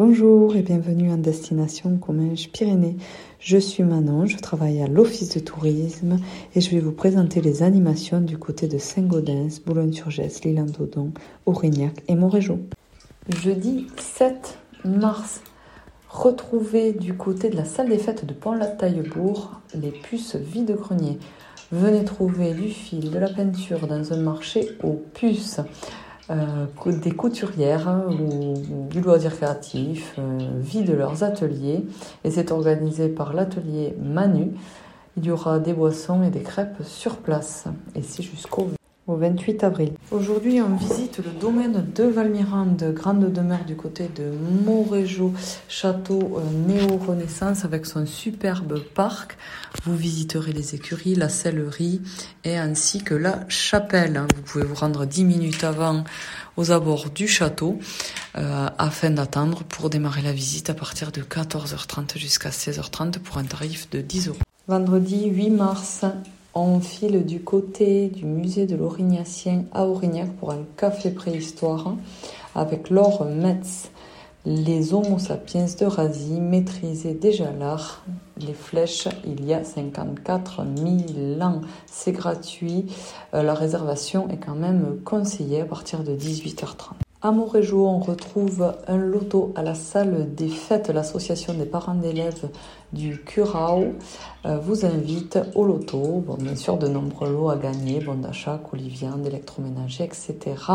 Bonjour et bienvenue en destination Comminges-Pyrénées. Je suis Manon, je travaille à l'Office de tourisme et je vais vous présenter les animations du côté de Saint-Gaudens, Boulogne-sur-Gesse, l'Isle-en-Dodon, Aurignac et Montrégeau. Jeudi 7 mars, retrouvez du côté de la salle des fêtes de Pont-la-Taillebourg les puces vide-grenier. Venez trouver du fil, de la peinture dans un marché aux puces. Des couturières ou du loisir créatif vident leurs ateliers et c'est organisé par l'atelier Manu. Il y aura des boissons et des crêpes sur place et c'est jusqu'au 28 avril. Aujourd'hui, on visite le domaine de Valmirande, grande demeure du côté de Montrégeau, château néo-renaissance avec son superbe parc. Vous visiterez les écuries, la sellerie et ainsi que la chapelle. Vous pouvez vous rendre 10 minutes avant aux abords du château afin d'attendre pour démarrer la visite à partir de 14h30 jusqu'à 16h30 pour un tarif de 10 €. Vendredi 8 mars, on file du côté du musée de l'Aurignacien à Aurignac pour un café préhistoire avec Laure Metz. Les Homo sapiens de Razy maîtrisaient déjà l'art. Les flèches, il y a 54 000 ans. C'est gratuit. La réservation est quand même conseillée à partir de 18h30. À Montrégeau, on retrouve un loto à la salle des fêtes. L'association des parents d'élèves du Curao vous invite au loto. Bon, bien sûr, de nombreux lots à gagner, bons d'achat, colis viande, électroménager, etc.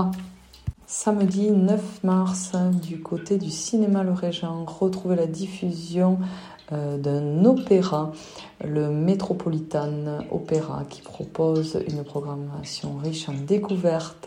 Samedi 9 mars, du côté du cinéma Le Régent, retrouvez la diffusion d'un opéra, le Metropolitan Opera, qui propose une programmation riche en découvertes.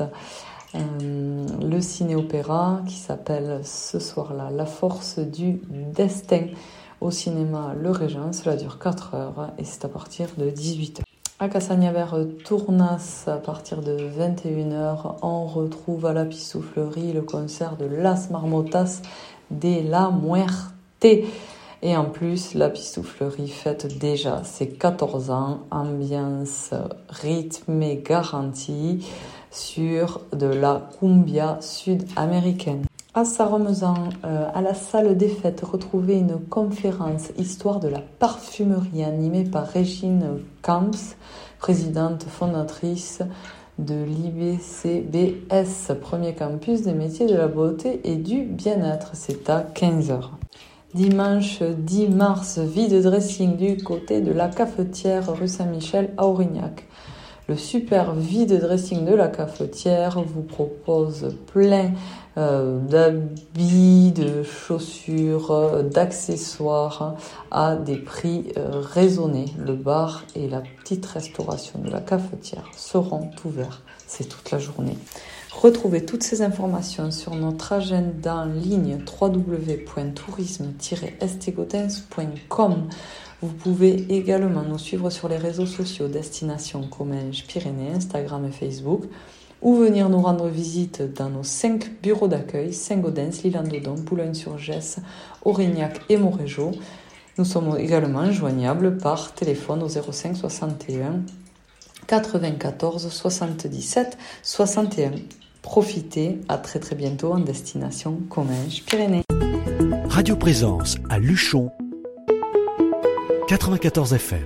Le ciné-opéra qui s'appelle ce soir-là La Force du Destin au cinéma Le Régent. Cela dure 4 heures et c'est à partir de 18h. À Cassagnaver-Tournas, à partir de 21h, on retrouve à la Pissouflerie le concert de Las Marmotas de la Muerte. Et en plus, la Pissouflerie fête déjà ses 14 ans, ambiance rythmée garantie sur de la cumbia sud-américaine. À Sarremezan, à la salle des fêtes, retrouvez une conférence Histoire de la parfumerie animée par Régine Camps, présidente fondatrice de l'IBCBS, premier campus des métiers de la beauté et du bien-être. C'est à 15h. Dimanche 10 mars, vide dressing du côté de la cafetière rue Saint-Michel à Aurignac. Le super vide dressing de la cafetière vous propose plein d'habits, de chaussures, d'accessoires à des prix raisonnés. Le bar et la petite restauration de la cafetière seront ouverts. C'est toute la journée. Retrouvez toutes ces informations sur notre agenda en ligne www.tourisme-stgaudens.com. Vous pouvez également nous suivre sur les réseaux sociaux Destination Comminges-Pyrénées, Instagram et Facebook, ou venir nous rendre visite dans nos 5 bureaux d'accueil, Saint-Gaudens, l'Isle-en-Dodon, Boulogne-sur-Gesse, Aurignac et Montrégeau. Nous sommes également joignables par téléphone au 05 61 94 77 61. Profitez, à très très bientôt en Destination Comminges-Pyrénées. Radio Présence à Luchon, 94 FM.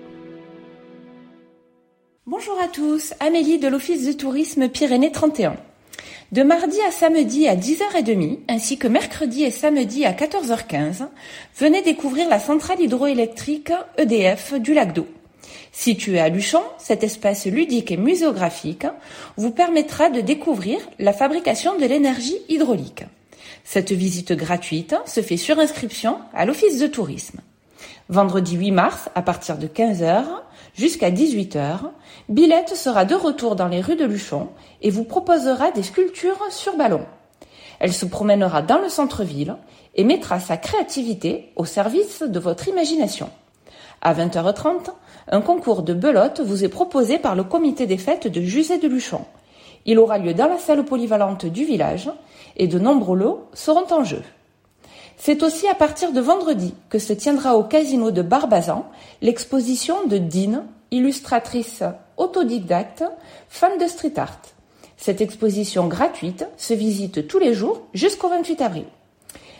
Bonjour à tous, Amélie de l'Office de tourisme Pyrénées 31. De mardi à samedi à 10h30, ainsi que mercredi et samedi à 14h15, venez découvrir la centrale hydroélectrique EDF du lac d'Eau. Situé à Luchon, cet espace ludique et muséographique vous permettra de découvrir la fabrication de l'énergie hydraulique. Cette visite gratuite se fait sur inscription à l'Office de tourisme. Vendredi 8 mars, à partir de 15h jusqu'à 18h, Billette sera de retour dans les rues de Luchon et vous proposera des sculptures sur ballon. Elle se promènera dans le centre-ville et mettra sa créativité au service de votre imagination. À 20h30, un concours de belote vous est proposé par le comité des fêtes de Juzet de Luchon. Il aura lieu dans la salle polyvalente du village et de nombreux lots seront en jeu. C'est aussi à partir de vendredi que se tiendra au casino de Barbazan l'exposition de Dine, illustratrice autodidacte, fan de street art. Cette exposition gratuite se visite tous les jours jusqu'au 28 avril.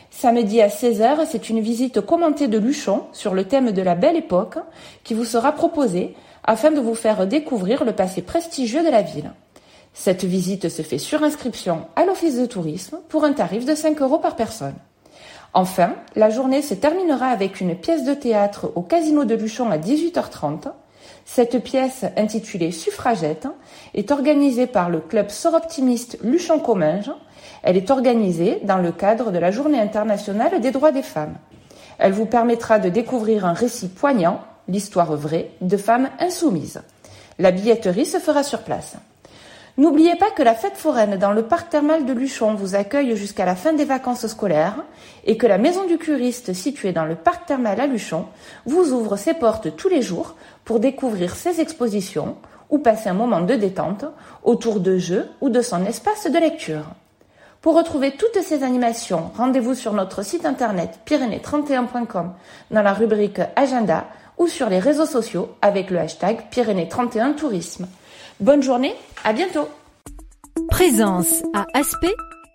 Samedi à 16h, c'est une visite commentée de Luchon sur le thème de la Belle Époque qui vous sera proposée afin de vous faire découvrir le passé prestigieux de la ville. Cette visite se fait sur inscription à l'Office de tourisme pour un tarif de 5 € par personne. Enfin, la journée se terminera avec une pièce de théâtre au Casino de Luchon à 18h30. Cette pièce, intitulée Suffragette, est organisée par le club Soroptimiste Luchon-Comminges. Elle est organisée dans le cadre de la Journée internationale des droits des femmes. Elle vous permettra de découvrir un récit poignant, l'histoire vraie, de femmes insoumises. La billetterie se fera sur place. N'oubliez pas que la fête foraine dans le parc thermal de Luchon vous accueille jusqu'à la fin des vacances scolaires et que la maison du curiste située dans le parc thermal à Luchon vous ouvre ses portes tous les jours pour découvrir ses expositions ou passer un moment de détente autour de jeux ou de son espace de lecture. Pour retrouver toutes ces animations, rendez-vous sur notre site internet pyrénées31.com dans la rubrique Agenda ou sur les réseaux sociaux avec le hashtag Pyrénées31 Tourisme. Bonne journée, à bientôt. Présence à Aspet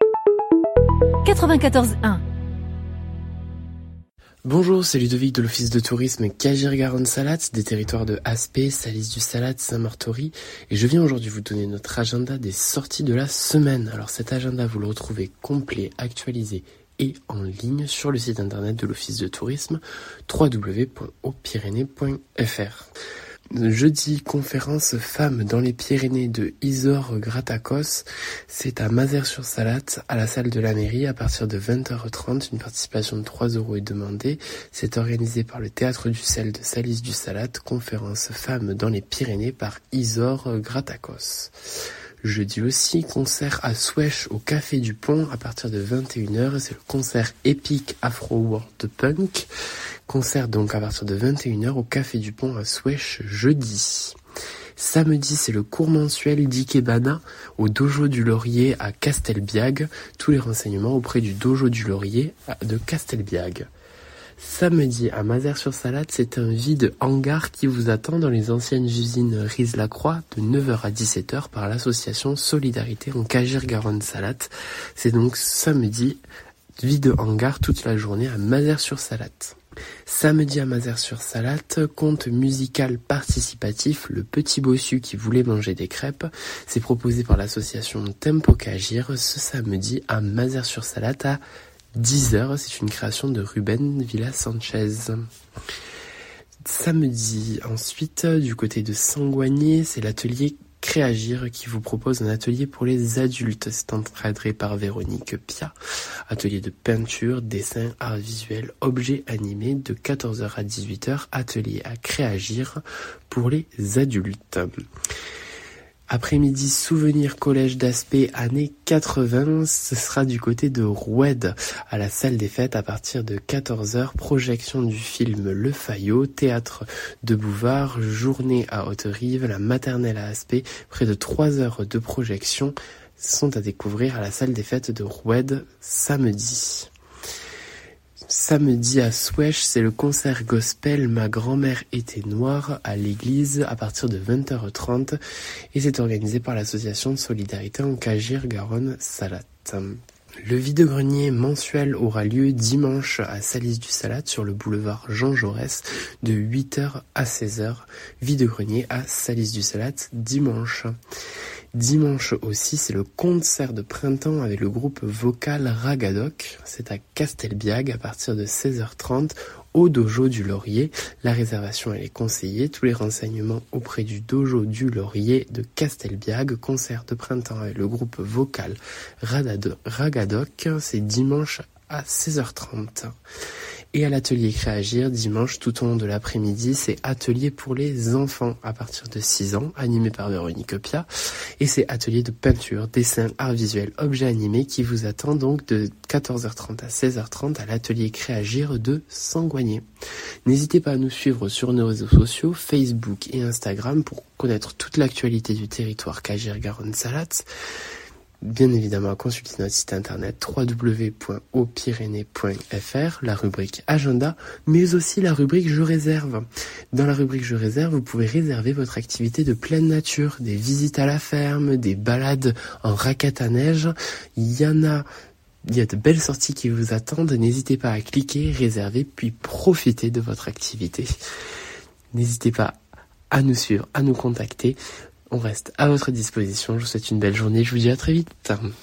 94.1. Bonjour, c'est Ludovic de l'Office de tourisme Cagir-Garonne-Salatte, des territoires de Aspet, Salis-du-Salat, Saint-Martory, et je viens aujourd'hui vous donner notre agenda des sorties de la semaine. Alors cet agenda, vous le retrouvez complet, actualisé et en ligne sur le site internet de l'Office de tourisme www.auxpyrénées.fr. Jeudi, conférence femmes dans les Pyrénées de Isor Gratakos. C'est à Mazères-sur-Salatte, à la salle de la mairie, à partir de 20h30. Une participation de 3 € est demandée. C'est organisé par le Théâtre du Sel de Salis-du-Salat. Conférence femmes dans les Pyrénées par Isor Gratakos. Jeudi aussi, concert à Soueche au Café du Pont à partir de 21h. C'est le concert épique Afro World Punk. Concert donc à partir de 21h au Café du Pont à Soueche jeudi. Samedi, c'est le cours mensuel d'Ikebana au Dojo du Laurier à Castelbiag. Tous les renseignements auprès du Dojo du Laurier de Castelbiag. Samedi, à Mazères-sur-Salatte, c'est un vide hangar qui vous attend dans les anciennes usines Riz-la-Croix de 9h à 17h par l'association Solidarité en Cagir-Garonne-Salatte. C'est donc samedi, vide hangar toute la journée à Mazères-sur-Salatte. Samedi à Mazères-sur-Salatte, conte musical participatif Le Petit Bossu qui voulait manger des crêpes. C'est proposé par l'association Tempo Cagir ce samedi à Mazères-sur-Salatte à 10h. C'est une création de Ruben Villa-Sanchez. Samedi, ensuite, du côté de Saint-Goigné, c'est l'atelier Créagir qui vous propose un atelier pour les adultes. C'est encadré par Véronique Pia. Atelier de peinture, dessin, art visuel, objets animés de 14h à 18h. Atelier à Créagir pour les adultes. Après-midi, souvenir collège d'Aspet, années 80, ce sera du côté de Roued, à la salle des fêtes à partir de 14h, projection du film Le Fayot, théâtre de Bouvard, journée à Haute-Rive, la maternelle à Aspet, près de 3 heures de projection sont à découvrir à la salle des fêtes de Roued samedi. Samedi à Soueche, c'est le concert gospel Ma grand-mère était noire à l'église à partir de 20h30 et c'est organisé par l'association de solidarité en Cagir-Garonne-Salatte. Le vide-grenier mensuel aura lieu dimanche à Salis-du-Salat sur le boulevard Jean Jaurès de 8h à 16h. Vide-grenier à Salis-du-Salat dimanche. Dimanche aussi, c'est le concert de printemps avec le groupe vocal Ragadoc. C'est à Castelbiag à partir de 16h30 au Dojo du Laurier. La réservation elle est conseillée. Tous les renseignements auprès du Dojo du Laurier de Castelbiag. Concert de printemps avec le groupe vocal Ragadoc. C'est dimanche à 16h30. Et à l'atelier Créagir, dimanche, tout au long de l'après-midi, c'est atelier pour les enfants à partir de 6 ans, animé par Véronique Pia. Et c'est atelier de peinture, dessin, art visuel, objets animés qui vous attend donc de 14h30 à 16h30 à l'atelier Créagir de Saint-Goigné. N'hésitez pas à nous suivre sur nos réseaux sociaux, Facebook et Instagram pour connaître toute l'actualité du territoire Cagir-Garonne-Salatte. Bien évidemment, à consulter notre site internet www.auxpyrénées.fr, la rubrique Agenda, mais aussi la rubrique Je réserve. Dans la rubrique Je réserve, vous pouvez réserver votre activité de pleine nature, des visites à la ferme, des balades en raquette à neige. Il y en a Il y a de belles sorties qui vous attendent. N'hésitez pas à cliquer, réserver, puis profiter de votre activité. N'hésitez pas à nous suivre, à nous contacter. On reste à votre disposition. Je vous souhaite une belle journée. Je vous dis à très vite.